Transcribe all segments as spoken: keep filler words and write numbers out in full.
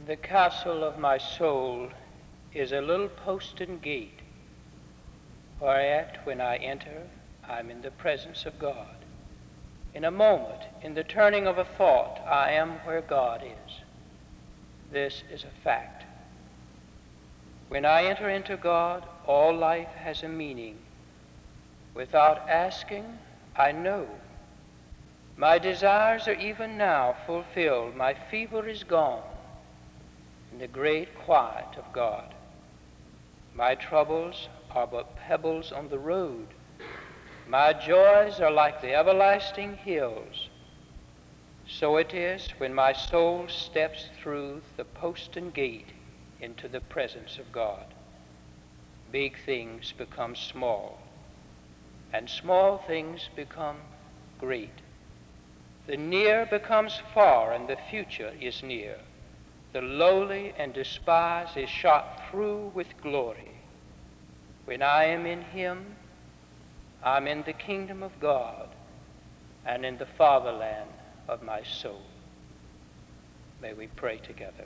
The castle of my soul is a little postern gate, whereat when I enter, I'm in the presence of God. In a moment, in the turning of a thought, I am where God is. This is a fact. When I enter into God, all life has a meaning. Without asking, I know. My desires are even now fulfilled. My fever is gone in the great quiet of God. My troubles are but pebbles on the road. My joys are like the everlasting hills. So it is when my soul steps through the postern gate into the presence of God. Big things become small, and small things become great. The near becomes far, and the future is near. The lowly and despised is shot through with glory. When I am in him, I'm in the kingdom of God and in the fatherland of my soul. May we pray together.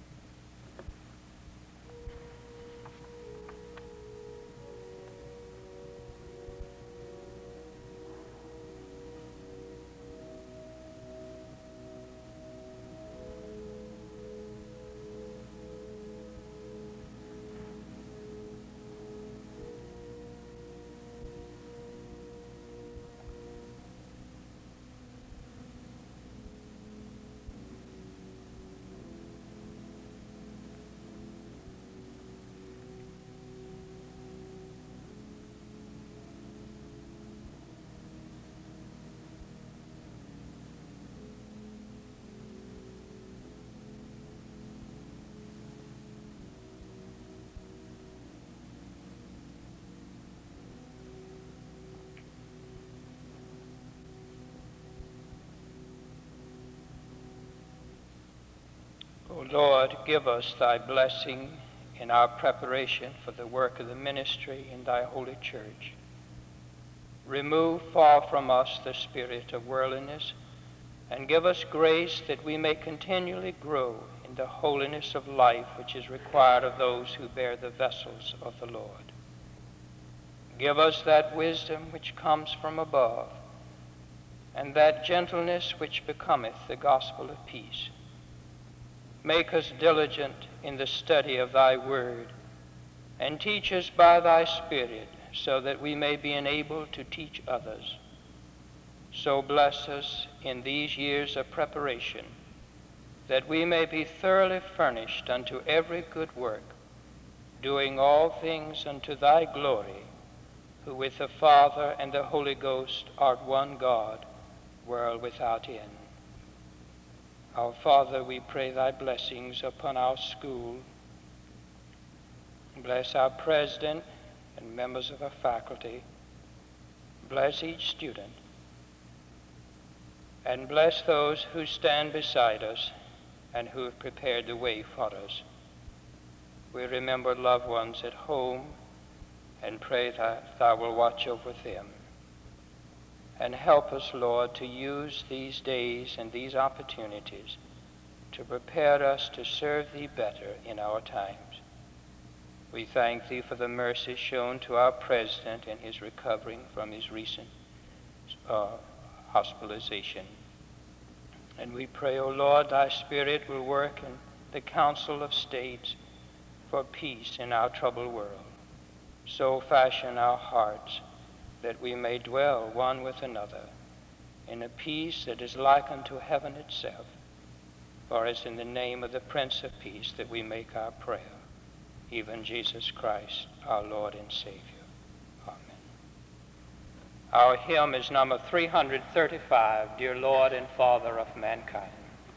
O Lord, give us thy blessing in our preparation for the work of the ministry in thy holy church. Remove far from us the spirit of worldliness, and give us grace that we may continually grow in the holiness of life which is required of those who bear the vessels of the Lord. Give us that wisdom which comes from above, and that gentleness which becometh the gospel of peace. Make us diligent in the study of thy word, and teach us by thy Spirit, so that we may be enabled to teach others. So bless us in these years of preparation, that we may be thoroughly furnished unto every good work, doing all things unto thy glory, who with the Father and the Holy Ghost art one God, world without end. Our Father, we pray thy blessings upon our school. Bless our president and members of our faculty. Bless each student. And bless those who stand beside us and who have prepared the way for us. We remember loved ones at home and pray that thou wilt watch over them. And help us, Lord, to use these days and these opportunities to prepare us to serve thee better in our times. We thank thee for the mercy shown to our president in his recovering from his recent uh, hospitalization. And we pray, O Lord, thy Spirit will work in the Council of States for peace in our troubled world. So fashion our hearts that we may dwell one with another in a peace that is like unto heaven itself. For it's in the name of the Prince of Peace that we make our prayer, even Jesus Christ, our Lord and Savior. Amen. Our hymn is number three hundred thirty-five, Dear Lord and Father of Mankind.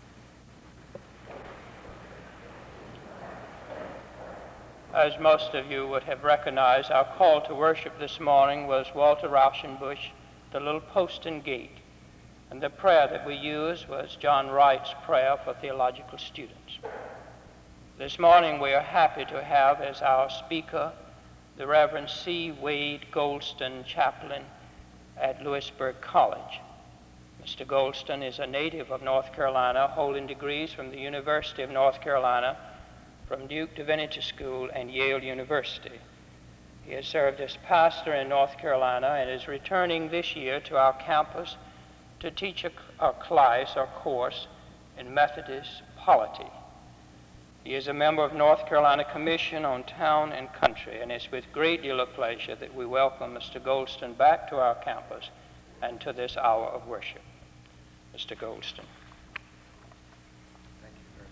As most of you would have recognized, our call to worship this morning was Walter Rauschenbusch, The Little Postern Gate. And the prayer that we used was John Wright's prayer for theological students. This morning we are happy to have as our speaker the Reverend C. Wade Goldston, chaplain at Lewisburg College. Mister Goldston is a native of North Carolina, holding degrees from the University of North Carolina, from Duke Divinity School, and Yale University. He has served as pastor in North Carolina and is returning this year to our campus to teach a, a class or course in Methodist polity. He is a member of North Carolina Commission on Town and Country, and it's with great deal of pleasure that we welcome Mister Goldston back to our campus and to this hour of worship. Mister Goldston. Thank you very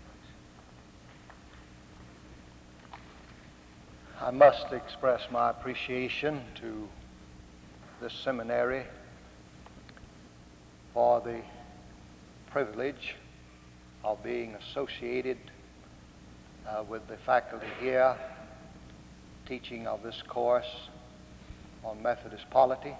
much. I must express my appreciation to this seminary for the privilege of being associated uh, with the faculty here, teaching of this course on Methodist polity.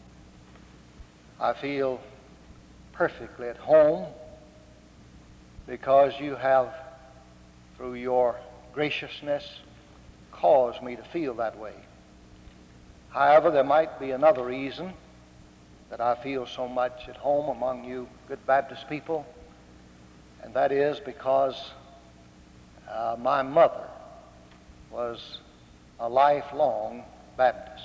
I feel perfectly at home because you have, through your graciousness, caused me to feel that way. However, there might be another reason that I feel so much at home among you good Baptist people, and that is because uh, my mother was a lifelong Baptist.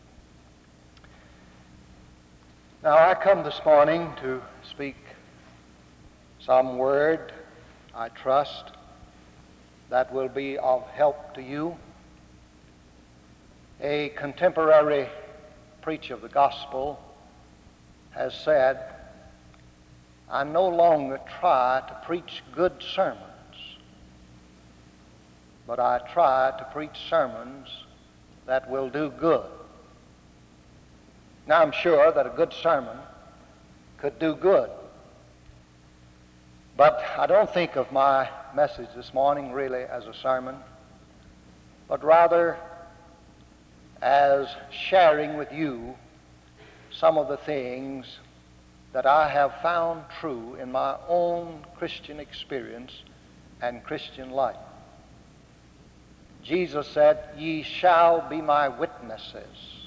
Now, I come this morning to speak some word, I trust, that will be of help to you. A contemporary preacher of the gospel has said, I no longer try to preach good sermons, but I try to preach sermons that will do good. Now, I'm sure that a good sermon could do good, but I don't think of my message this morning really as a sermon, but rather as sharing with you some of the things that I have found true in my own Christian experience and Christian life. Jesus said, ye shall be my witnesses.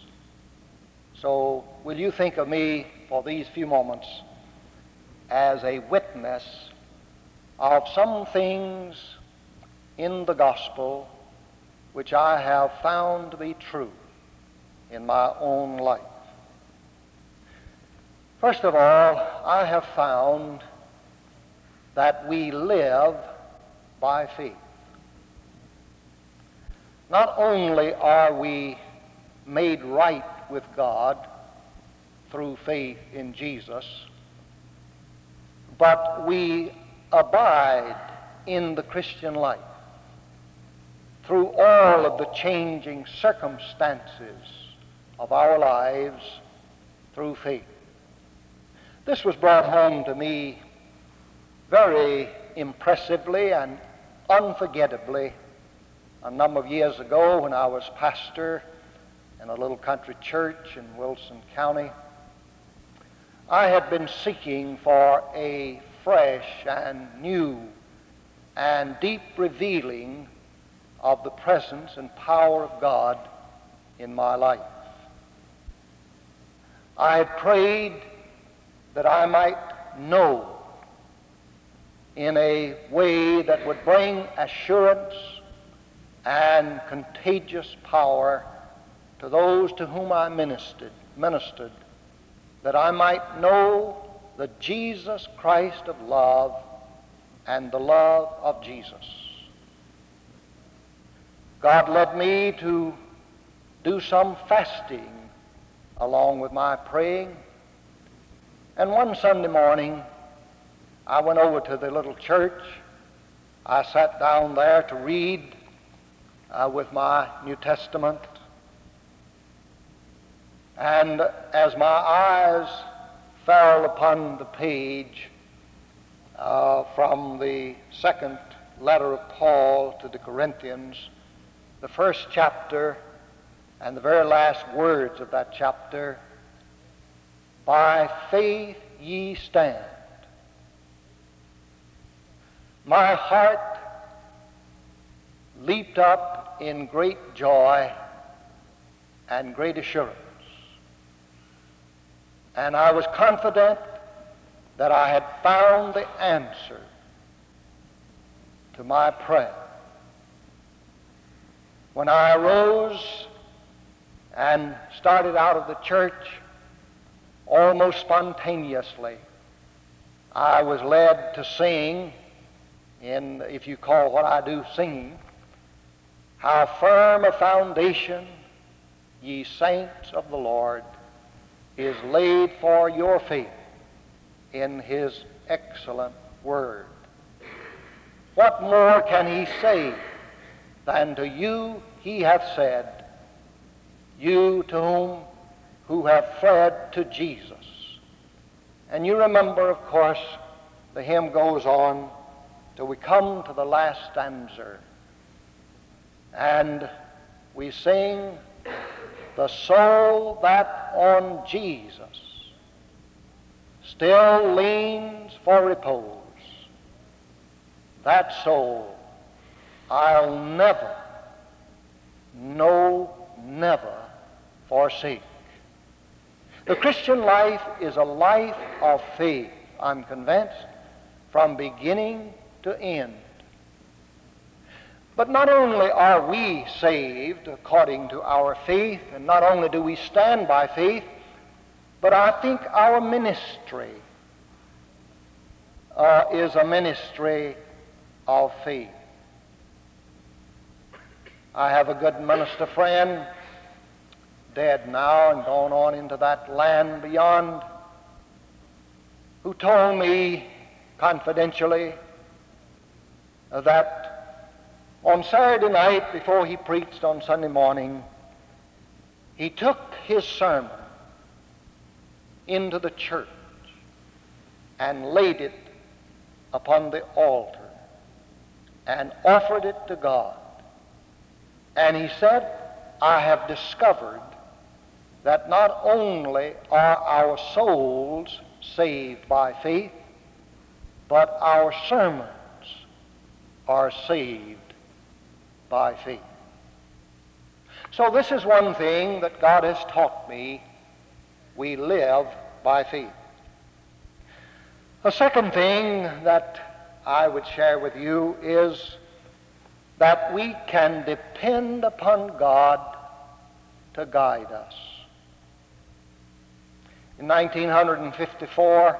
So will you think of me for these few moments as a witness of some things in the gospel which I have found to be true in my own life. First of all, I have found that we live by faith. Not only are we made right with God through faith in Jesus, but we abide in the Christian life through all of the changing circumstances of our lives through faith. This was brought home to me very impressively and unforgettably a number of years ago when I was pastor in a little country church in Wilson County. I had been seeking for a fresh and new and deep revealing of the presence and power of God in my life. I had prayed that I might know in a way that would bring assurance and contagious power to those to whom I ministered, ministered, that I might know the Jesus Christ of love and the love of Jesus. God led me to do some fasting along with my praying. And one Sunday morning, I went over to the little church. I sat down there to read uh, with my New Testament. And as my eyes fell upon the page uh, from the second letter of Paul to the Corinthians, the first chapter and the very last words of that chapter, by faith ye stand. My heart leaped up in great joy and great assurance. And I was confident that I had found the answer to my prayer. When I arose and started out of the church, almost spontaneously, I was led to sing, in, if you call what I do singing, "How firm a foundation, ye saints of the Lord, is laid for your faith in his excellent word." What more can he say than to you he hath said, you to whom who have fled to Jesus? And you remember, of course, the hymn goes on till we come to the last stanza. And we sing, "The soul that on Jesus still leans for repose, that soul I'll never, no, never forsake." The Christian life is a life of faith, I'm convinced, from beginning to end. But not only are we saved according to our faith, and not only do we stand by faith, but I think our ministry uh, is a ministry of faith. I have a good minister friend, dead now and gone on into that land beyond, who told me confidentially that on Saturday night, before he preached on Sunday morning, he took his sermon into the church and laid it upon the altar and offered it to God. And he said, "I have discovered that not only are our souls saved by faith, but our sermons are saved by faith." So this is one thing that God has taught me. We live by faith. A second thing that I would share with you is that we can depend upon God to guide us. In nineteen fifty-four,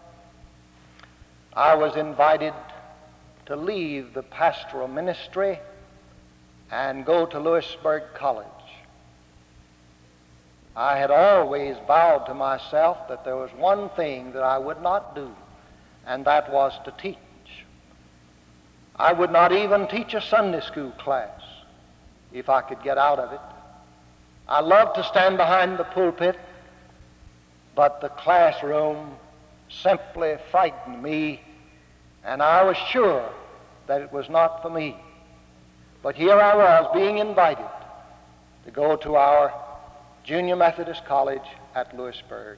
I was invited to leave the pastoral ministry and go to Louisburg College. I had always vowed to myself that there was one thing that I would not do, and that was to teach. I would not even teach a Sunday school class if I could get out of it. I loved to stand behind the pulpit, but the classroom simply frightened me, and I was sure that it was not for me. But here I was being invited to go to our Junior Methodist College at Louisburg.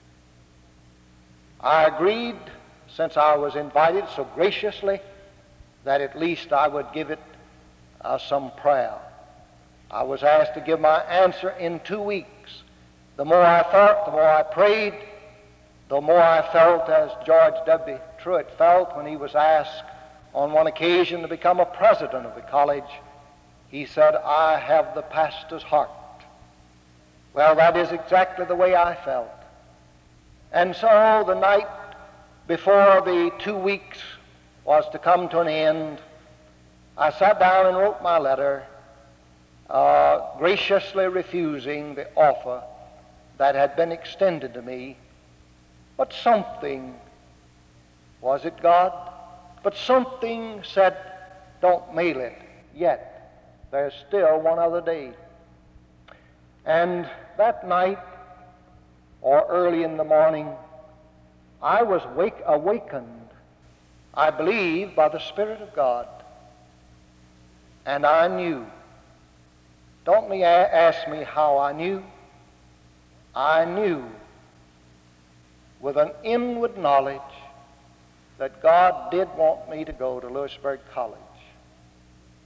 I agreed, since I was invited so graciously, that at least I would give it uh, some prayer. I was asked to give my answer in two weeks. The more I thought, the more I prayed, the more I felt as George W. Truett felt when he was asked on one occasion to become a president of the college. He said, "I have the pastor's heart." Well, that is exactly the way I felt. And so the night before the two weeks was to come to an end, I sat down and wrote my letter, uh, graciously refusing the offer that had been extended to me. But something, was it God? But something said, "Don't mail it yet. There's still one other day." And that night, or early in the morning, I was wake, awakened, I believe, by the Spirit of God. And I knew. Don't me a- ask me how I knew. I knew with an inward knowledge that God did want me to go to Louisburg College.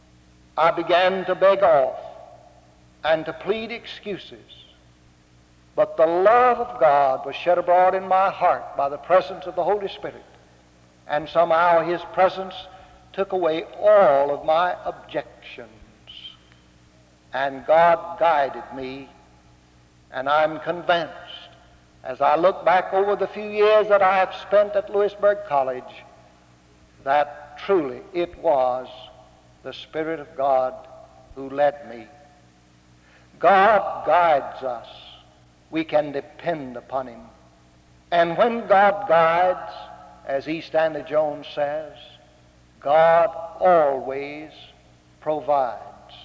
I began to beg off and to plead excuses. but the love of God was shed abroad in my heart by the presence of the Holy Spirit. And somehow his presence took away all of my objections. And God guided me, and I'm convinced, as I look back over the few years that I have spent at Louisburg College, that truly it was the Spirit of God who led me. God guides us. We can depend upon him. And when God guides, as E. Stanley Jones says, God always provides.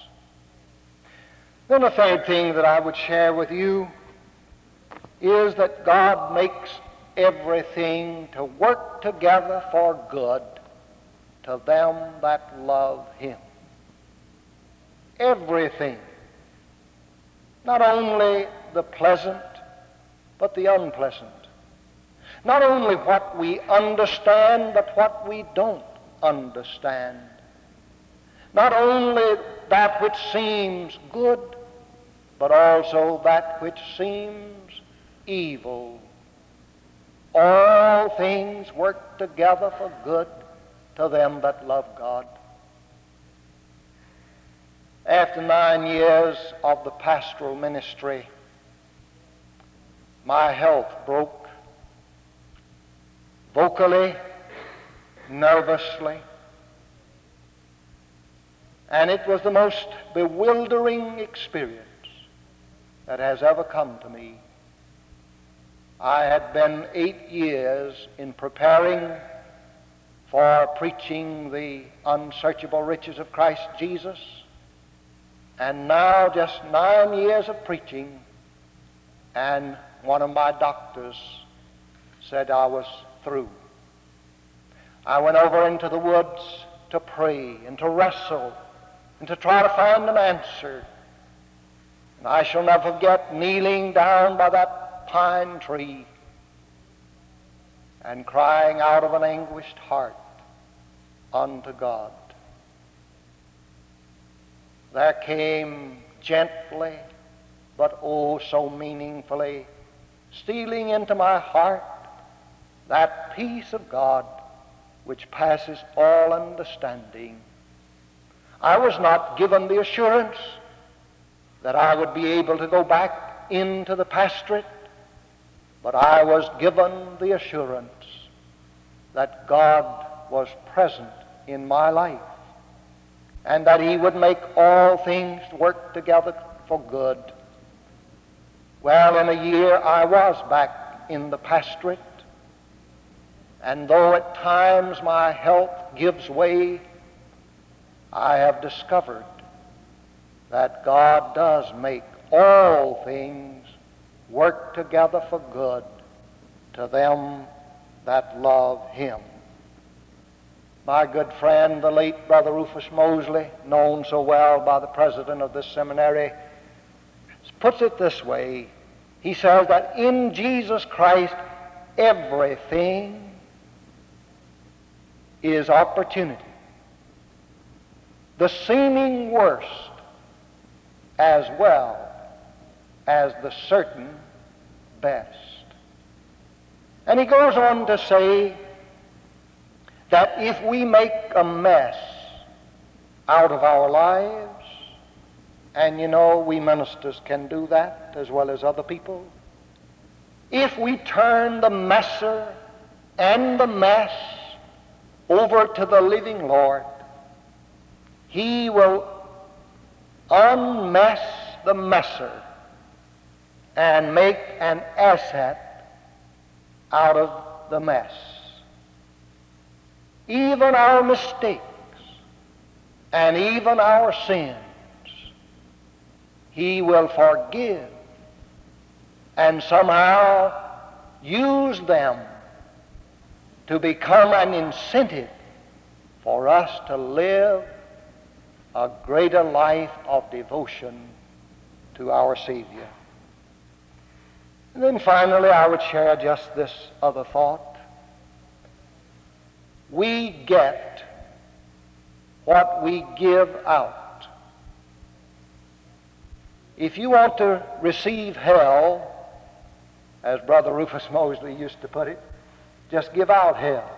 Then the third thing that I would share with you is that God makes everything to work together for good to them that love him. Everything. Not only the pleasant, but the unpleasant. Not only what we understand, but what we don't understand. Not only that which seems good, but also that which seems evil. All things work together for good to them that love God. After nine years of the pastoral ministry, my health broke, vocally, nervously, and it was the most bewildering experience that has ever come to me. I had been eight years in preparing for preaching the unsearchable riches of Christ Jesus, and now just nine years of preaching, and one of my doctors said I was through. I went over into the woods to pray and to wrestle and to try to find an answer. And I shall never forget kneeling down by that pine tree and crying out of an anguished heart unto God. There came gently, but oh so meaningfully, stealing into my heart that peace of God which passes all understanding. I was not given the assurance that I would be able to go back into the pastorate, but I was given the assurance that God was present in my life, and that he would make all things work together for good. Well, in a year I was back in the pastorate, and though at times my health gives way, I have discovered that God does make all things work together for good to them that love him. My good friend, the late Brother Rufus Mosley, known so well by the president of this seminary, puts it this way. He says that in Jesus Christ everything is opportunity. The seeming worst as well as the certain best. And he goes on to say that if we make a mess out of our lives, and you know we ministers can do that as well as other people, if we turn the messer and the mess over to the living Lord, he will unmess the messer and make an asset out of the mess. Even our mistakes and even our sins, he will forgive and somehow use them to become an incentive for us to live a greater life of devotion to our Savior. And then finally, I would share just this other thought. We get what we give out. If you want to receive hell, as Brother Rufus Mosley used to put it, just give out hell.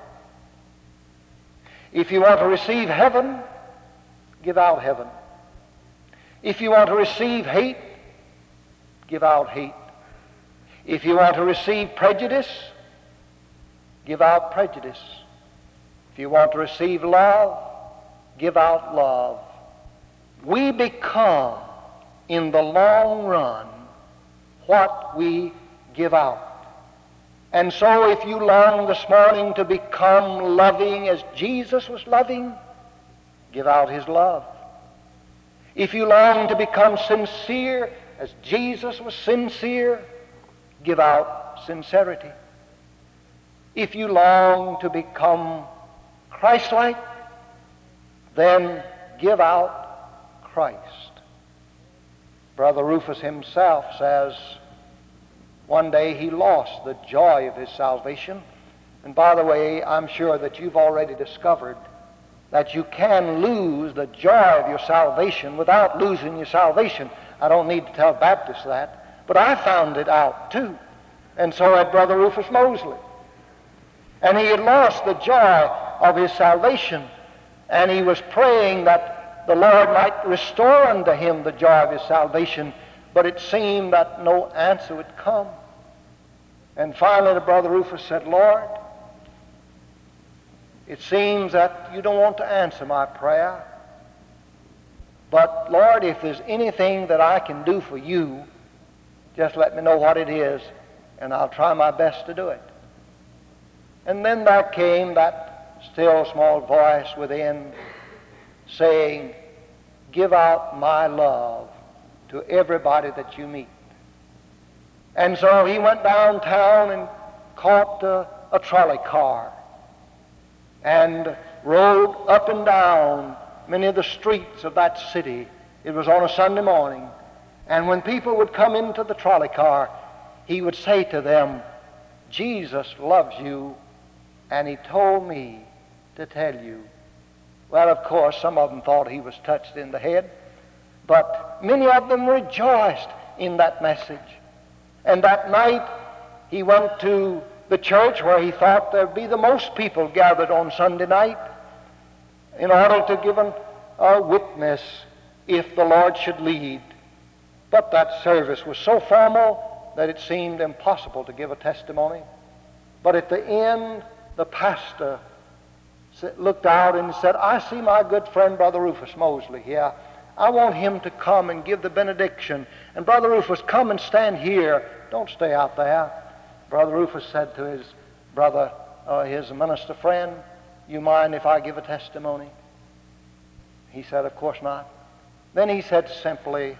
If you want to receive heaven, give out heaven. If you want to receive hate, give out hate. If you want to receive prejudice, give out prejudice. If you want to receive love, give out love. We become, in the long run, what we give out. And so if you long this morning to become loving as Jesus was loving, give out his love. If you long to become sincere as Jesus was sincere, give out sincerity. If you long to become Christ-like, then give out Christ. Brother Rufus himself says one day he lost the joy of his salvation. And by the way, I'm sure that you've already discovered that you can lose the joy of your salvation without losing your salvation. I don't need to tell Baptists that, but I found it out too. And so had Brother Rufus Mosley. And he had lost the joy of his salvation, and he was praying that the Lord might restore unto him the joy of his salvation, but it seemed that no answer would come. And finally the Brother Rufus said, Lord, it seems that you don't want to answer my prayer, but Lord, if there's anything that I can do for you, just let me know what it is, and I'll try my best to do it. And then there came that still small voice within saying, give out my love to everybody that you meet. And so he went downtown and caught a, a trolley car and rode up and down many of the streets of that city. It was on a Sunday morning. And when people would come into the trolley car, he would say to them, Jesus loves you, and he told me to tell you. Well, of course, some of them thought he was touched in the head, but many of them rejoiced in that message. And that night, he went to the church where he thought there'd be the most people gathered on Sunday night in order to give an, a witness if the Lord should lead. But that service was so formal that it seemed impossible to give a testimony. But at the end, the pastor looked out and said, I see my good friend Brother Rufus Mosley here. I want him to come and give the benediction. And Brother Rufus, come and stand here. Don't stay out there. Brother Rufus said to his brother, uh, his minister friend, you mind if I give a testimony? He said, of course not. Then he said simply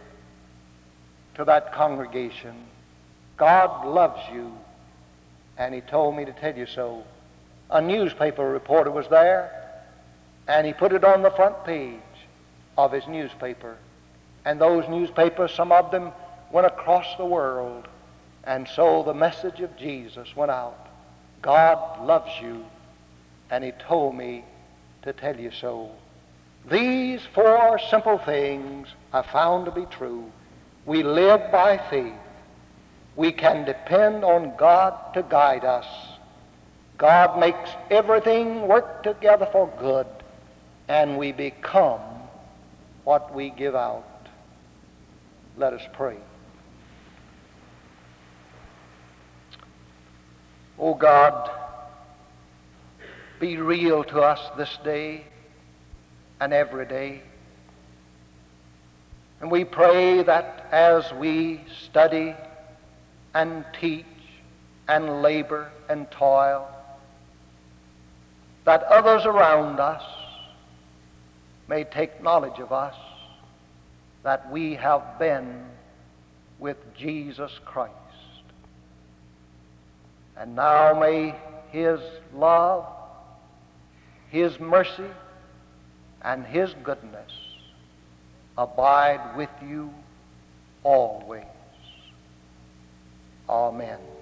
to that congregation, God loves you, and he told me to tell you so. A newspaper reporter was there, and he put it on the front page of his newspaper. And those newspapers, some of them went across the world, and so the message of Jesus went out. God loves you, and he told me to tell you so. These four simple things I found to be true. We live by faith. We can depend on God to guide us. God makes everything work together for good, and we become what we give out. Let us pray. Oh God, be real to us this day and every day. And we pray that as we study and teach and labor and toil, that others around us may take knowledge of us, that we have been with Jesus Christ. And now may his love, his mercy, and his goodness abide with you always. Amen.